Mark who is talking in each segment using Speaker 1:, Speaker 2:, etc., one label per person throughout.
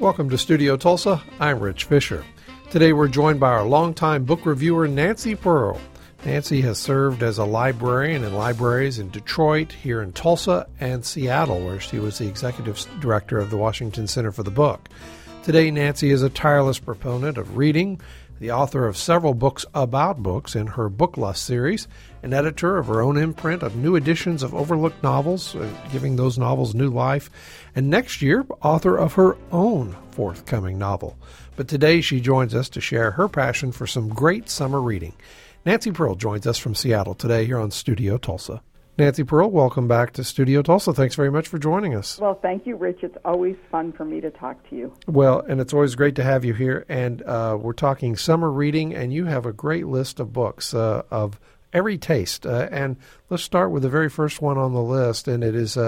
Speaker 1: Welcome to Studio Tulsa. I'm Rich Fisher. Today we're joined by our longtime book reviewer, Nancy Pearl. Nancy has served as a librarian in libraries in Detroit, here in Tulsa, and Seattle, where she was the executive director of the Washington Center for the Book. Today, Nancy is a tireless proponent of reading, the author of several books about books in her Book Lust series, an editor of her own imprint of new editions of overlooked novels, giving those novels new life, and next year, author of her own forthcoming novel. But today, she joins us to share her passion for some great summer reading. Nancy Pearl joins us from Seattle today here on Studio Tulsa. Nancy Pearl, welcome back to Studio Tulsa. Thanks very much for joining us.
Speaker 2: Well, thank you, Rich. It's always fun for me to talk to you.
Speaker 1: Well, and it's always great to have you here. And we're talking summer reading, and you have a great list of books of every taste. And let's start with the very first one on the list, and it's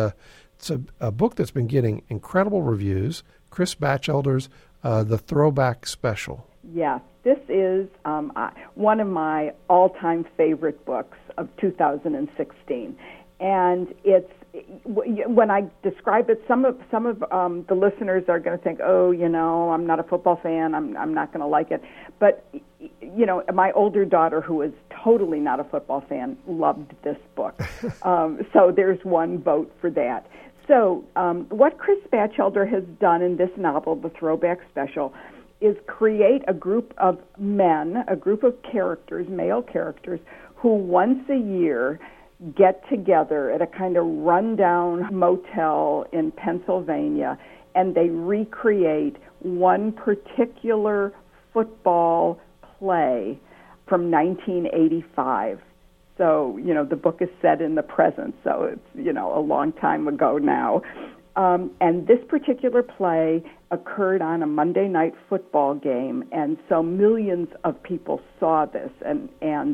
Speaker 1: a book that's been getting incredible reviews, Chris Batchelder's The Throwback Special.
Speaker 2: Yes, this is one of my all-time favorite books of 2016, and it's when I describe it, some of the listeners are going to think, oh, I'm not a football fan, I'm not going to like it, but my older daughter, who is totally not a football fan, loved this book, so there's one vote for that. So what Chris Batchelder has done in this novel, The Throwback Special, is create a group of men, a group of characters, male characters, who once a year get together at a kind of rundown motel in Pennsylvania, and they recreate one particular football play from 1985. So, the book is set in the present, so it's, a long time ago now. And this particular play occurred on a Monday night football game, and so millions of people saw this, and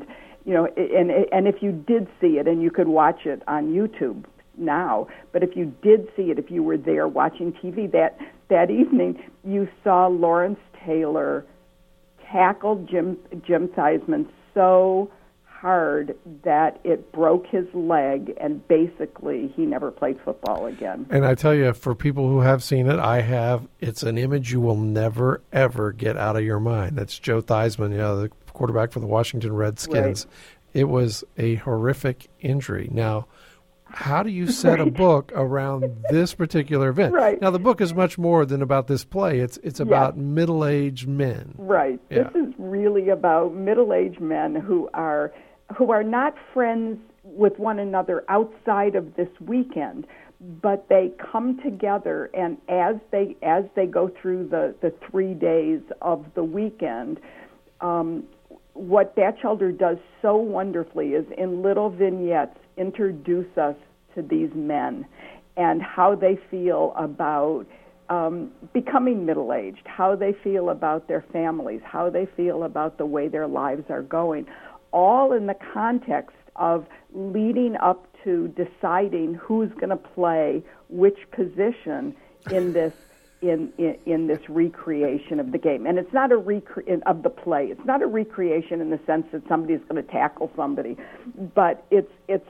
Speaker 2: if you did see it, and you could watch it on YouTube now, but if you did see it, if you were there watching TV that evening, you saw Lawrence Taylor tackle Jim Theismann so hard that it broke his leg, and basically he never played football again.
Speaker 1: And I tell you, for people who have seen it, it's an image you will never, ever get out of your mind. That's Joe Theismann, the quarterback for the Washington Redskins. Right. It was a horrific injury. Now, how do you set a book around this particular event?
Speaker 2: Right.
Speaker 1: Now, the book is much more than about this play. It's about middle-aged men.
Speaker 2: Right. Yeah. This is really about middle-aged men who are not friends with one another outside of this weekend, but they come together, and as they go through the 3 days of the weekend, what Batchelder does so wonderfully is in little vignettes introduce us to these men and how they feel about becoming middle-aged, how they feel about their families, how they feel about the way their lives are going, all in the context of leading up to deciding who's going to play which position in this in this recreation of the game. And it's not of the play. It's not a recreation in the sense that somebody's going to tackle somebody, but it's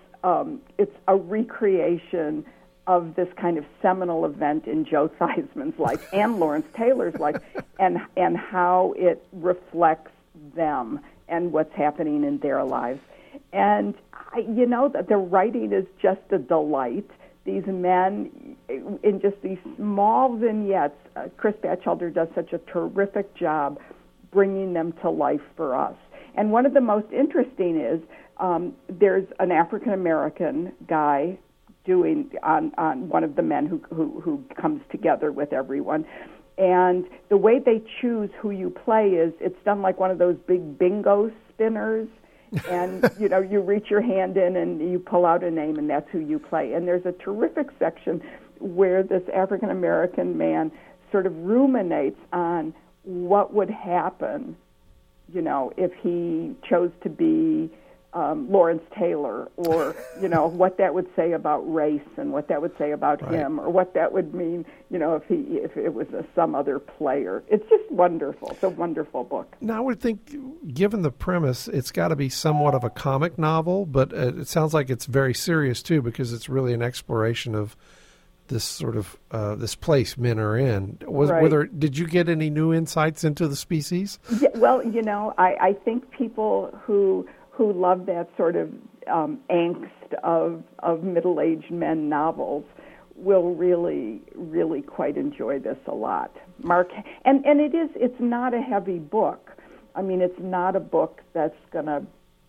Speaker 2: a recreation of this kind of seminal event in Joe Theismann's life and Lawrence Taylor's life, and how it reflects them and what's happening in their lives. And the writing is just a delight. These men, in just these small vignettes, Chris Batchelder does such a terrific job bringing them to life for us. And one of the most interesting is there's an African-American guy doing on one of the men who comes together with everyone. And the way they choose who you play is it's done like one of those big bingo spinners. And, you reach your hand in and you pull out a name, and that's who you play. And there's a terrific section where this African-American man sort of ruminates on what would happen, if he chose to be Lawrence Taylor, or, what that would say about race and what that would say about him, or what that would mean, if it was some other player. It's just wonderful. It's a wonderful book.
Speaker 1: Now, I would think, given the premise, it's got to be somewhat of a comic novel, but it sounds like it's very serious, too, because it's really an exploration of this sort of this place men are in.
Speaker 2: Right.
Speaker 1: Did you get any new insights into the species?
Speaker 2: Yeah, well, I think people who love that sort of angst of middle-aged men novels will really, really quite enjoy this a lot. Mark, and it's not a heavy book. I mean, it's not a book that's going to,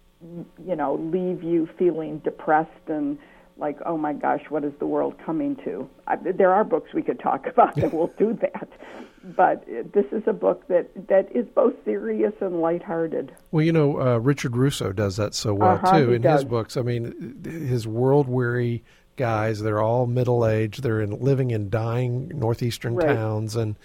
Speaker 2: leave you feeling depressed and like, oh my gosh, what is the world coming to? There are books we could talk about that will do that. But this is a book that is both serious and lighthearted.
Speaker 1: Well, Richard Russo does that so well, too, in his books. I mean, his world-weary guys, they're all middle-aged. They're living in dying northeastern towns, and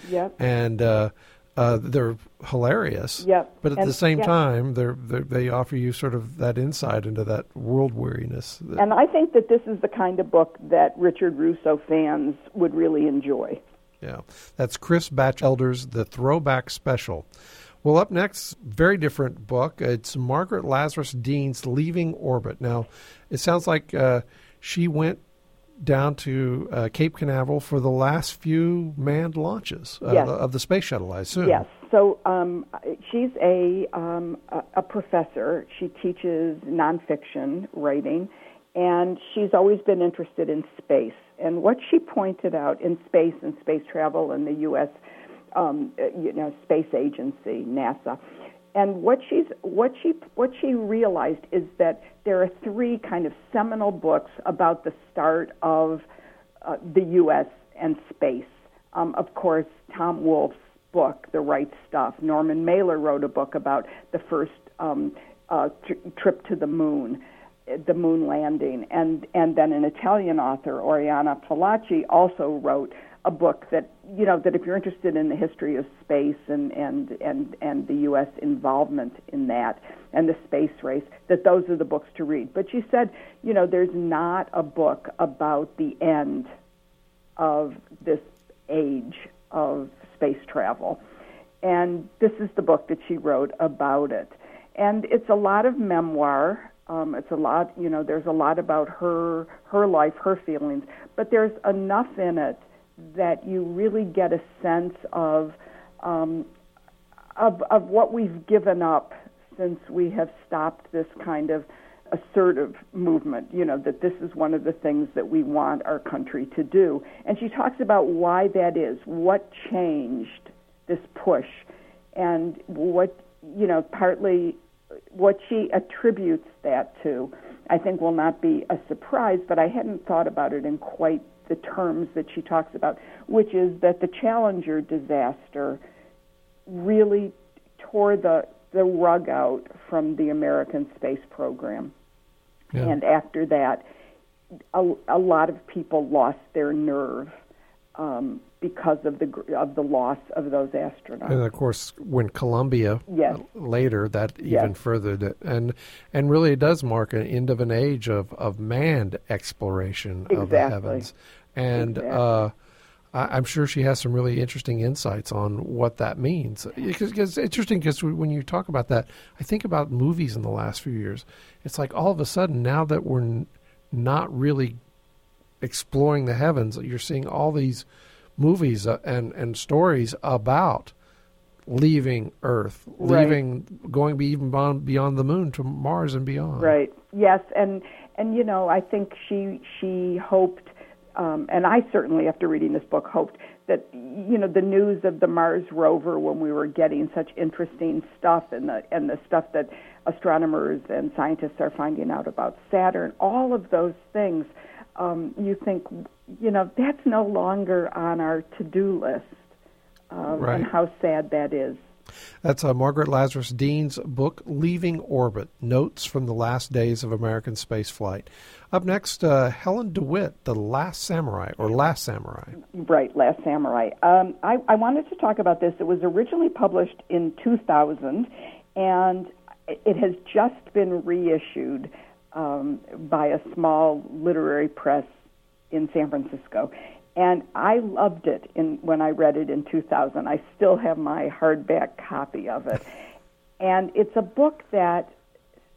Speaker 1: they're hilarious.
Speaker 2: Yep.
Speaker 1: But at the same time, they offer you sort of that insight into that world weariness.
Speaker 2: And I think that this is the kind of book that Richard Russo fans would really enjoy.
Speaker 1: Yeah. That's Chris Batchelder's The Throwback Special. Well, up next, very different book. It's Margaret Lazarus Dean's Leaving Orbit. Now, it sounds like she went down to Cape Canaveral for the last few manned launches of the space shuttle, I assume.
Speaker 2: Yes. So she's a professor. She teaches nonfiction writing, and she's always been interested in space. And what she pointed out in space and space travel and the U.S. Space Agency, NASA, and what she realized is that there are three kind of seminal books about the start of the U.S. and space. Of course, Tom Wolfe's book, The Right Stuff. Norman Mailer wrote a book about the first trip to the moon landing, and then an Italian author, Oriana Fallaci, also wrote a book that if you're interested in the history of space and the U.S. involvement in that and the space race, that those are the books to read. But she said, there's not a book about the end of this age of space travel. And this is the book that she wrote about it. And it's a lot of memoir. It's a lot, there's a lot about her life, her feelings, but there's enough in it that you really get a sense of what we've given up since we have stopped this kind of assertive movement, that this is one of the things that we want our country to do. And she talks about why that is, what changed this push, and partly what she attributes that to, I think will not be a surprise, but I hadn't thought about it in quite the terms that she talks about, which is that the Challenger disaster really tore the rug out from the American space program. Yeah. And after that, a lot of people lost their nerve because of the loss of those astronauts.
Speaker 1: And of course, when Columbia later, that even furthered it, and really it does mark an end of an age of manned exploration of the heavens. And I'm sure she has some really interesting insights on what that means. Because it's interesting, because when you talk about that, I think about movies in the last few years. It's like all of a sudden, now that we're not really exploring the heavens, you're seeing all these movies and stories about leaving Earth, going even beyond the moon to Mars and beyond.
Speaker 2: Right. Yes, and I think she hoped, and I certainly, after reading this book, hoped that the news of the Mars rover, when we were getting such interesting stuff and the stuff that astronomers and scientists are finding out about Saturn, all of those things. You think, that's no longer on our to-do list, and how sad that is.
Speaker 1: That's Margaret Lazarus Dean's book, Leaving Orbit, Notes from the Last Days of American Spaceflight. Up next, Helen DeWitt, The Last Samurai, or Last Samurai.
Speaker 2: Right, Last Samurai. I wanted to talk about this. It was originally published in 2000, and it has just been reissued by a small literary press in San Francisco. And I loved it when I read it in 2000. I still have my hardback copy of it. And it's a book that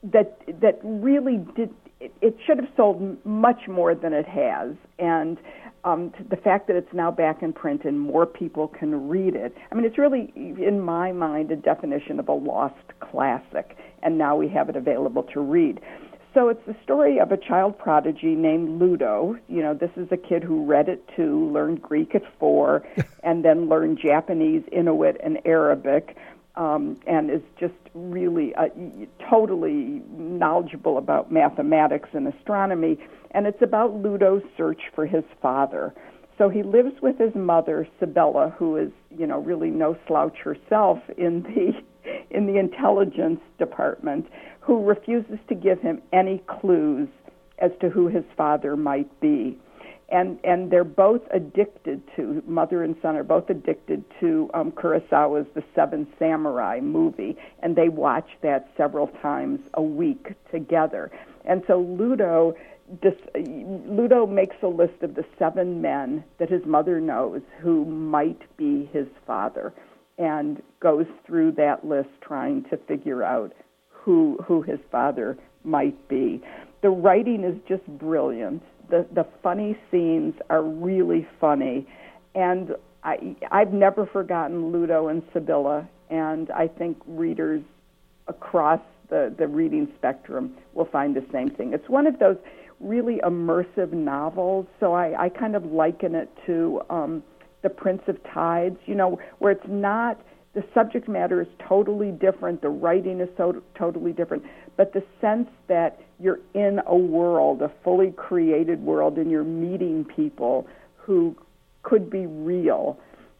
Speaker 2: that really did. It should have sold much more than it has, and the fact that it's now back in print and more people can read it. I mean, it's really, in my mind, a definition of a lost classic, and now we have it available to read. So it's the story of a child prodigy named Ludo. You know, this is a kid who read at 2, learned Greek at 4, and then learned Japanese, Inuit, and Arabic, and is just really totally knowledgeable about mathematics and astronomy. And it's about Ludo's search for his father. So he lives with his mother, Sibella, who is, you know, really no slouch herself in the intelligence department, who refuses to give him any clues as to who his father might be. And they're both addicted to, mother and son are both addicted to Kurosawa's The Seven Samurai movie, and they watch that several times a week together. And so Ludo makes a list of the 7 men that his mother knows who might be his father, and goes through that list trying to figure out who his father might be. The writing is just brilliant. The funny scenes are really funny, and I've never forgotten Ludo and Sibella, and I think readers across the reading spectrum will find the same thing. It's one of those really immersive novels, so I kind of liken it to The Prince of Tides, you know, where it's not, the subject matter is totally different, the writing is totally different, but the sense that you're in a world, a fully created world, and you're meeting people who could be real.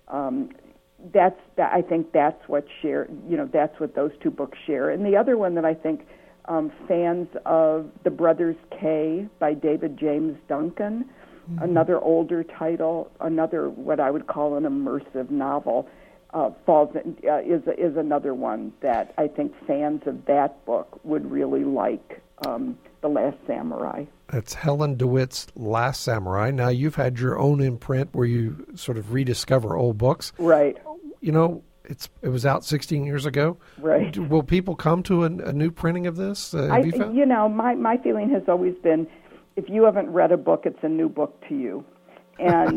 Speaker 2: I think that's what that's what those 2 books share. And the other one that I think fans of The Brothers K by David James Duncan, another older title, another what I would call an immersive novel, is another one that I think fans of that book would really like, The Last Samurai.
Speaker 1: That's Helen DeWitt's Last Samurai. Now, you've had your own imprint where you sort of rediscover old books.
Speaker 2: Right.
Speaker 1: You know, it was out 16 years ago.
Speaker 2: Right.
Speaker 1: Will people come to a new printing of this? Have you found?
Speaker 2: You know, my feeling has always been, if you haven't read a book, it's a new book to you. And,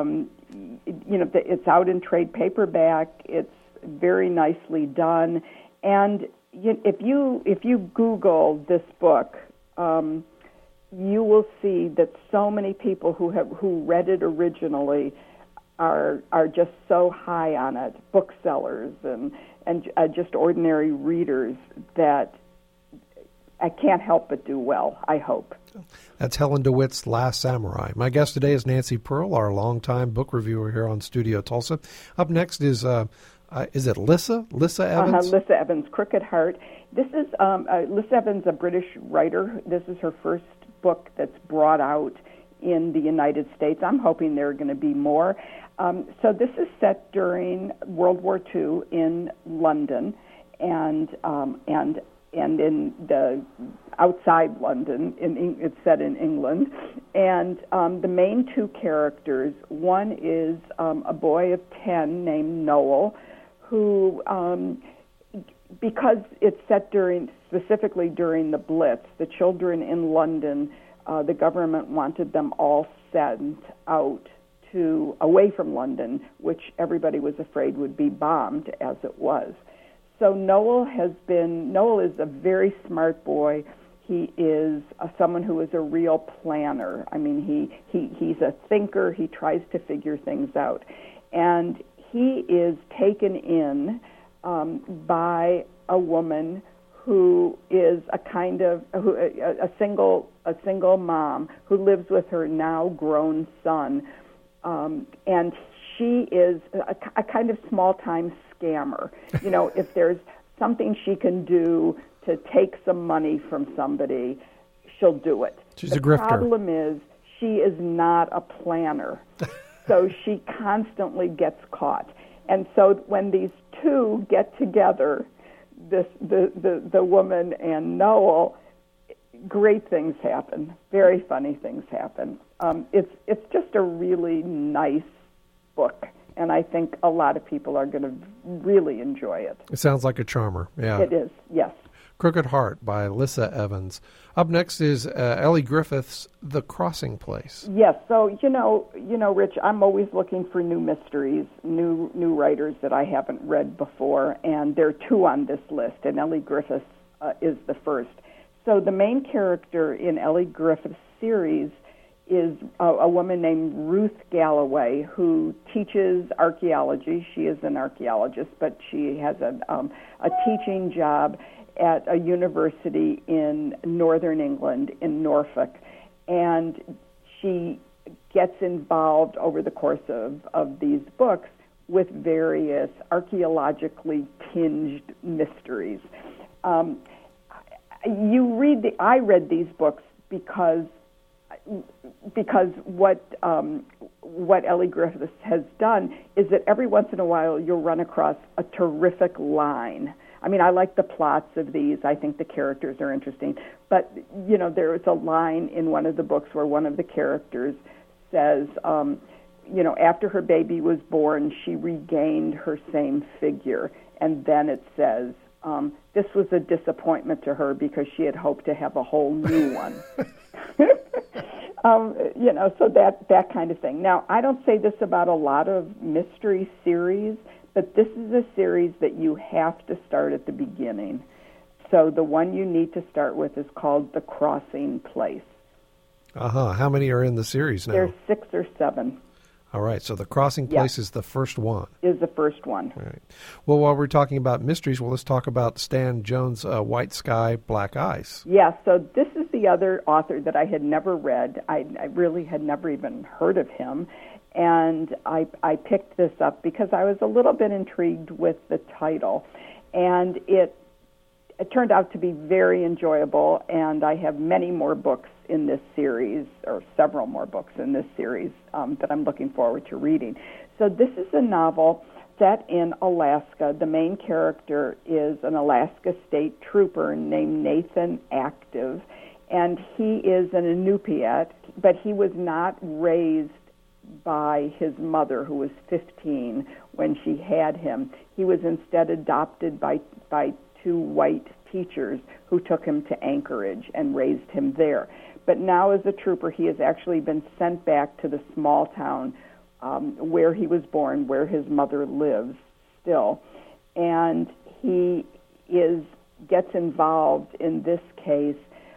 Speaker 2: you know, it's out in trade paperback. It's very nicely done. And if you Google this book, you will see that so many people who read it originally are just so high on it, booksellers and just ordinary readers, that I can't help but do well, I hope.
Speaker 1: That's Helen DeWitt's Last Samurai. My guest today is Nancy Pearl, our longtime book reviewer here on Studio Tulsa. Up next is it Lissa? Lissa Evans?
Speaker 2: Lissa Evans, Crooked Heart. This is Lissa Evans, a British writer. This is her first book that's brought out in the United States. I'm hoping there are going to be more. So this is set during World War II in London, and in the outside London, it's set in England. And the main 2 characters, one is a boy of 10 named Noel, who, because it's set specifically during the Blitz, the children in London, the government wanted them all sent out away from London, which everybody was afraid would be bombed, as it was. So Noel is a very smart boy. He is someone who is a real planner. I mean, he's a thinker. He tries to figure things out. And he is taken in by a woman who is a single mom who lives with her now grown son. And she is a kind of small-time scammer. You know, if there's something she can do to take some money from somebody, she'll do it.
Speaker 1: She's a grifter.
Speaker 2: The problem is she is not a planner, so she constantly gets caught. And so when these 2 get together, the woman and Noel, great things happen. Very funny things happen. It's just a really nice book, and I think a lot of people are going to really enjoy it.
Speaker 1: It sounds like a charmer. Yeah,
Speaker 2: it is. Yes.
Speaker 1: Crooked Heart by Lissa Evans. Up next is Elly Griffith's The Crossing Place.
Speaker 2: Yes, so you know, Rich, I'm always looking for new mysteries, new writers that I haven't read before, and there are two on this list, and Elly Griffith is the first. So the main character in Elly Griffith's series is a woman named Ruth Galloway, who teaches archaeology. She is an archaeologist, but she has a teaching job at a university in northern England, in Norfolk. And she gets involved over the course of these books with various archaeologically tinged mysteries. I read these books because what Elly Griffith has done is that every once in a while you'll run across a terrific line. I mean, I like the plots of these. I think the characters are interesting. But, you know, there is a line in one of the books where one of the characters says, after her baby was born, she regained her same figure. And then it says, this was a disappointment to her because she had hoped to have a whole new one. So that kind of thing. Now, I don't say this about a lot of mystery series, but this is a series that you have to start at the beginning. So the one you need to start with is called The Crossing Place.
Speaker 1: How many are in the series now?
Speaker 2: There's 6 or 7.
Speaker 1: All right, so The Crossing Place is the first one.
Speaker 2: Is the first one.
Speaker 1: All right. Well, while we're talking about mysteries, let's talk about Stan Jones' White Sky, Black Ice.
Speaker 2: Yeah, so this is the other author that I had never read. I really had never even heard of him. And I picked this up because I was a little bit intrigued with the title. And it turned out to be very enjoyable, and I have many more books in this series, or several more books in this series that I'm looking forward to reading. So this is a novel set in Alaska. The main character is an Alaska State Trooper named Nathan Active, and he is an Inupiat, but he was not raised by his mother, who was 15 when she had him. He was instead adopted by 2 white teachers who took him to Anchorage and raised him there. But now as a trooper, he has actually been sent back to the small town where he was born, where his mother lives still. And he gets involved in this case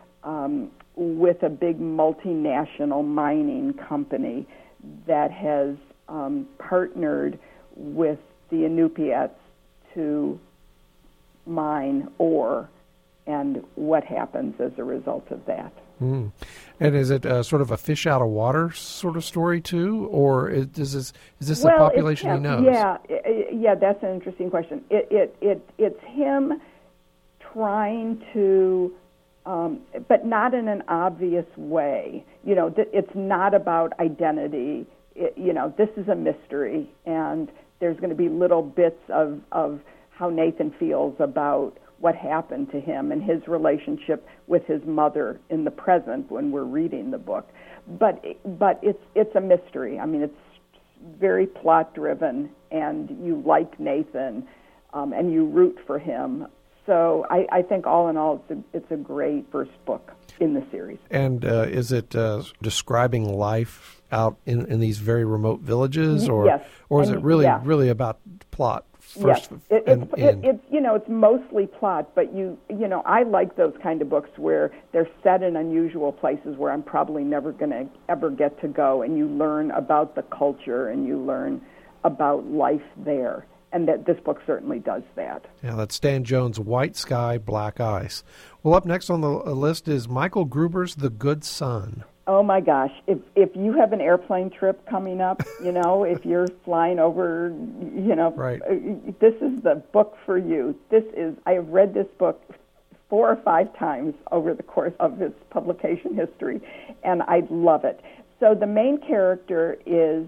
Speaker 2: with a big multinational mining company that has partnered with the Inupiats to mine ore, and what happens as a result of that.
Speaker 1: And is it sort of a fish out of water sort of story too, or is this a population he knows?
Speaker 2: Yeah, that's an interesting question. It's him trying to, but not in an obvious way. You know, it's not about identity. This is a mystery, and there's going to be little bits of how Nathan feels about what happened to him and his relationship with his mother in the present when we're reading the book. But it's a mystery. I mean, it's very plot driven, and you like Nathan, and you root for him. So I think all in all, it's a great first book in the series.
Speaker 1: And is it describing life out in these very remote villages, or
Speaker 2: yes.
Speaker 1: Or is it really about plot? First,
Speaker 2: yes, it's mostly plot, but I like those kind of books where they're set in unusual places where I'm probably never going to ever get to go, and you learn about the culture and you learn about life there, and that this book certainly does that.
Speaker 1: Yeah, that's Stan Jones' White Sky, Black Ice. Well, up next on the list is Michael Gruber's The Good Son.
Speaker 2: Oh my gosh! If you have an airplane trip coming up, if you're flying over,
Speaker 1: right.
Speaker 2: This is the book for you. I have read this book 4 or 5 times over the course of its publication history, and I love it. So the main character is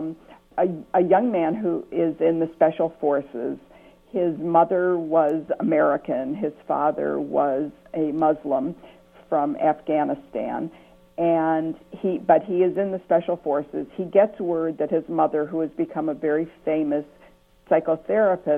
Speaker 2: a young man who is in the Special Forces. His mother was American. His father was a Muslim from Afghanistan. But he is in the Special Forces. He gets word that his mother, who has become a very famous psychotherapist,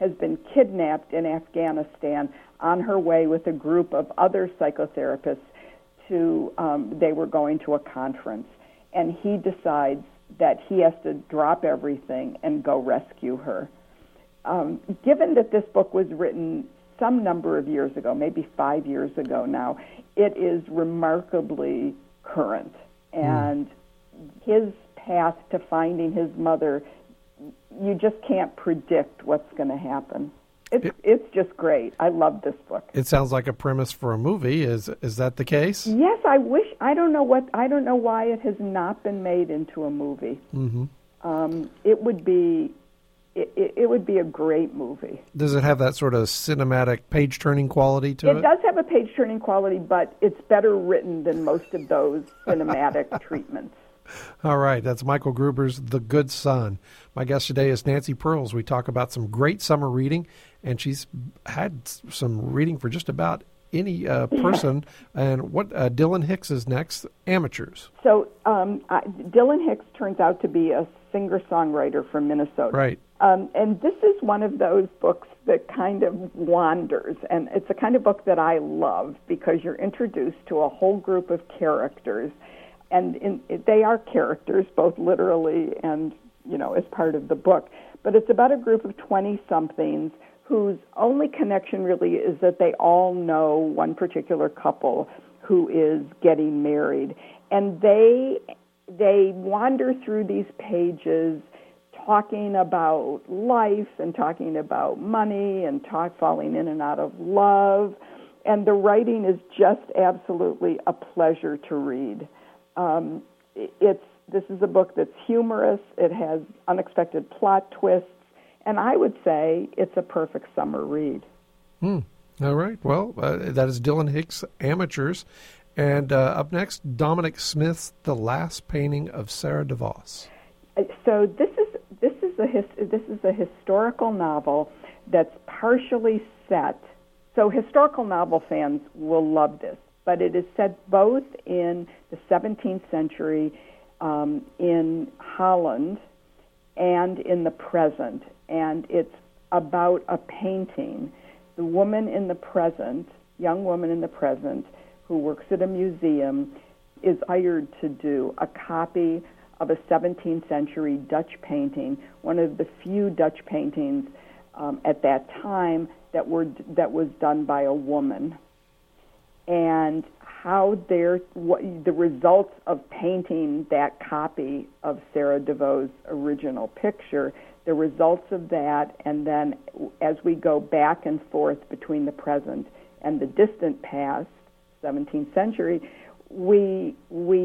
Speaker 2: has been kidnapped in Afghanistan on her way with a group of other psychotherapists they were going to a conference. And he decides that he has to drop everything and go rescue her. Given that this book was written some number of years ago, maybe 5 years ago now, it is remarkably current. And his path to finding his mother, you just can't predict what's going to happen. It's just great. I love this book.
Speaker 1: It sounds like a premise for a movie. Is that the case?
Speaker 2: Yes, I wish. I don't know why it has not been made into a movie. Mm-hmm. It would be a great movie.
Speaker 1: Does it have that sort of cinematic page-turning quality to it?
Speaker 2: It does have a page-turning quality, but it's better written than most of those cinematic treatments.
Speaker 1: All right, that's Michael Gruber's The Good Son. My guest today is Nancy Pearls. We talk about some great summer reading, and she's had some reading for just about any person. And what Dylan Hicks is next, Amateurs.
Speaker 2: So Dylan Hicks turns out to be a singer-songwriter from Minnesota.
Speaker 1: Right.
Speaker 2: And this is one of those books that kind of wanders, and it's a kind of book that I love because you're introduced to a whole group of characters, and they are characters, both literally and, as part of the book. But it's about a group of 20-somethings whose only connection really is that they all know one particular couple who is getting married. And they wander through these pages talking about life and talking about money and falling in and out of love. And the writing is just absolutely a pleasure to read. This is a book that's humorous. It has unexpected plot twists. And I would say it's a perfect summer read.
Speaker 1: All right. Well, that is Dylan Hicks, Amateurs. And up next, Dominic Smith's The Last Painting of Sarah DeVos.
Speaker 2: So this is a historical novel that's partially set. So historical novel fans will love this, but it is set both in the 17th century in Holland and in the present. And it's about a painting. The woman in the present, young woman in the present, who works at a museum, is hired to do a copy of a 17th century Dutch painting, one of the few Dutch paintings at that time that was done by a woman. And how the results of painting that copy of Sarah DeVos' original picture, the results of that, and then as we go back and forth between the present and the distant past, 17th century, we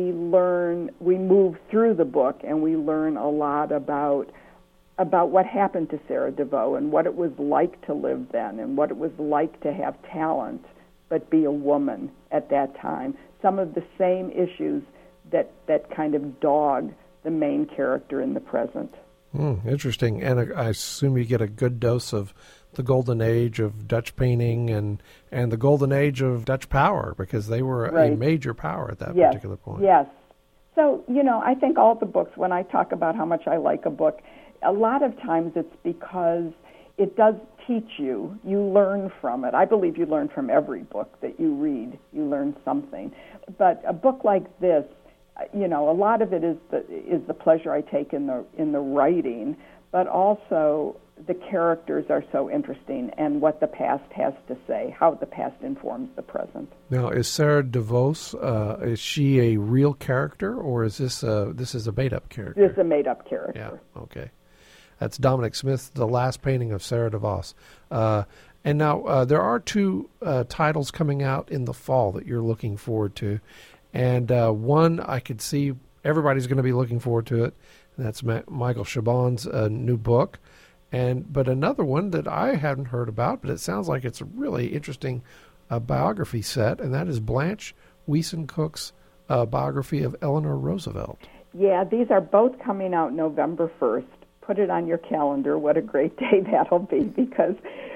Speaker 2: move through the book and we learn a lot about what happened to Sarah DeVos and what it was like to live then and what it was like to have talent but be a woman at that time. Some of the same issues that kind of dog the main character in the present.
Speaker 1: Interesting. And I assume you get a good dose of the golden age of Dutch painting and the golden age of Dutch power, because they were a major power at that particular point.
Speaker 2: Yes. So, I think all the books, when I talk about how much I like a book, a lot of times it's because it does teach you. You learn from it. I believe you learn from every book that you read. You learn something. But a book like this, a lot of it is the pleasure I take in the writing, but also the characters are so interesting and what the past has to say, how the past informs the present.
Speaker 1: Now, is Sarah DeVos, is she a real character, or is this a made-up character?
Speaker 2: This is a made-up character.
Speaker 1: Yeah, okay. That's Dominic Smith, The Last Painting of Sarah DeVos. And now there are two titles coming out in the fall that you're looking forward to. And one, I could see everybody's going to be looking forward to it. And that's Michael Chabon's new book. But another one that I hadn't heard about, but it sounds like it's a really interesting biography set, and that is Blanche Wiesen-Cook's biography of Eleanor Roosevelt.
Speaker 2: Yeah, these are both coming out November 1st. Put it on your calendar. What a great day that'll be, because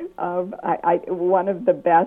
Speaker 2: one of the best,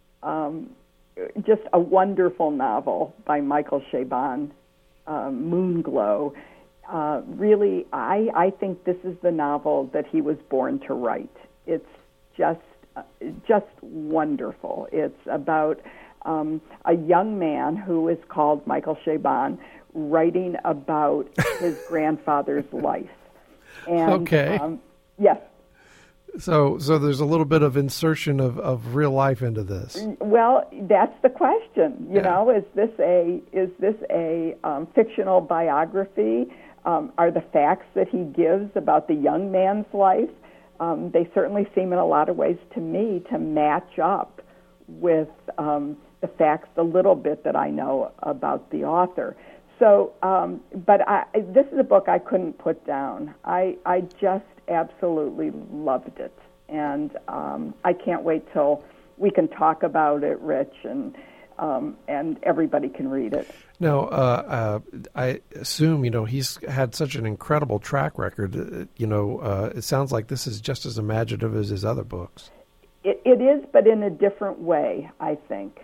Speaker 2: just a wonderful novel by Michael Chabon, Moonglow. Really, I think this is the novel that he was born to write. It's just wonderful. It's about a young man who is called Michael Chabon writing about his grandfather's life. And,
Speaker 1: okay.
Speaker 2: Yes.
Speaker 1: So there's a little bit of insertion of real life into this.
Speaker 2: Well, that's the question. You know, is this a fictional biography? Are the facts that he gives about the young man's life? They certainly seem, in a lot of ways, to me, to match up with the facts, the little bit that I know about the author. So, but this is a book I couldn't put down. I just absolutely loved it, and I can't wait till we can talk about it, Rich, and everybody can read it.
Speaker 1: Now, I assume, he's had such an incredible track record. It sounds like this is just as imaginative as his other books.
Speaker 2: It is, but in a different way, I think.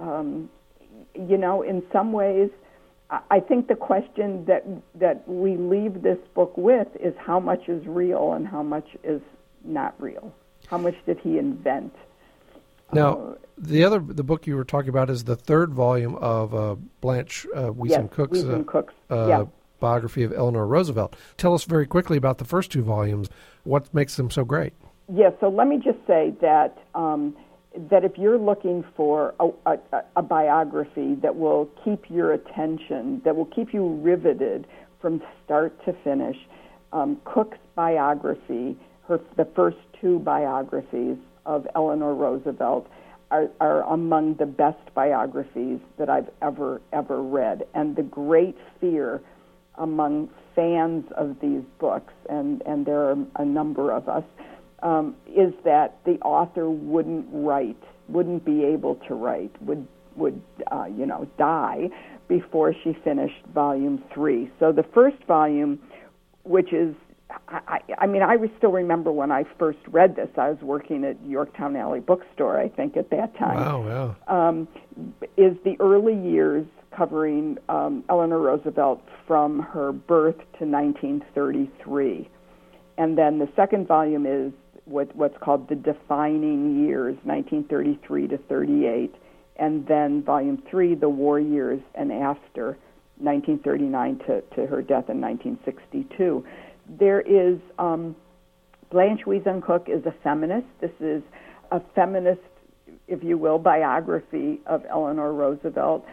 Speaker 2: In some ways, I think the question that we leave this book with is how much is real and how much is not real. How much did he invent?
Speaker 1: Now, the book you were talking about is the third volume of Blanche Wiesen-Cook's biography of Eleanor Roosevelt. Tell us very quickly about the first two volumes. What makes them so great?
Speaker 2: Yeah, so let me just say that that if you're looking for a biography that will keep your attention, that will keep you riveted from start to finish, Cook's biography, the first two biographies of Eleanor Roosevelt, are among the best biographies that I've ever read. And the great fear among fans of these books, and there are a number of us, is that the author wouldn't be able to write, would die before she finished volume 3. So the first volume, which is, I still remember when I first read this. I was working at Yorktown Alley Bookstore, I think, at that time.
Speaker 1: Wow, yeah.
Speaker 2: Is the early years covering Eleanor Roosevelt from her birth to 1933. And then the second volume is what's called the defining years, 1933 to 38, and then volume 3, the war years and after, 1939 to her death in 1962. There is Blanche Wiesen-Cook is a feminist. This is a feminist, if you will, biography of Eleanor Roosevelt.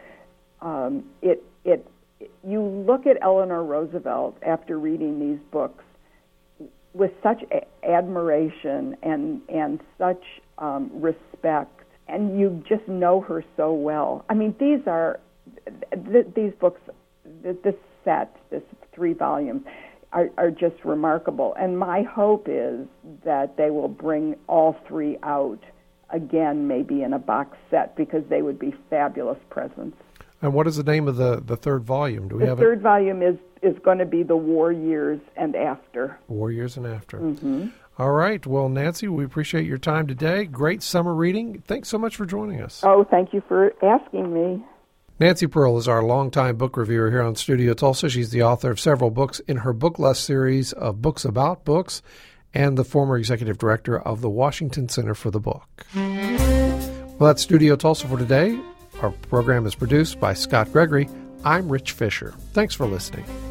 Speaker 2: You look at Eleanor Roosevelt after reading these books with such admiration and such respect, and you just know her so well. I mean, these books, this 3 volumes, are just remarkable. And my hope is that they will bring all 3 out again, maybe in a box set, because they would be fabulous presents.
Speaker 1: And what is the name of the third volume?
Speaker 2: The third volume is going to be The War Years and After.
Speaker 1: War Years and After.
Speaker 2: Mm-hmm.
Speaker 1: All right. Well, Nancy, we appreciate your time today. Great summer reading. Thanks so much for joining us.
Speaker 2: Oh, thank you for asking me.
Speaker 1: Nancy Pearl is our longtime book reviewer here on Studio Tulsa. She's the author of several books in her Book Lust series of books about books, and the former executive director of the Washington Center for the Book. Well, that's Studio Tulsa for today. Our program is produced by Scott Gregory. I'm Rich Fisher. Thanks for listening.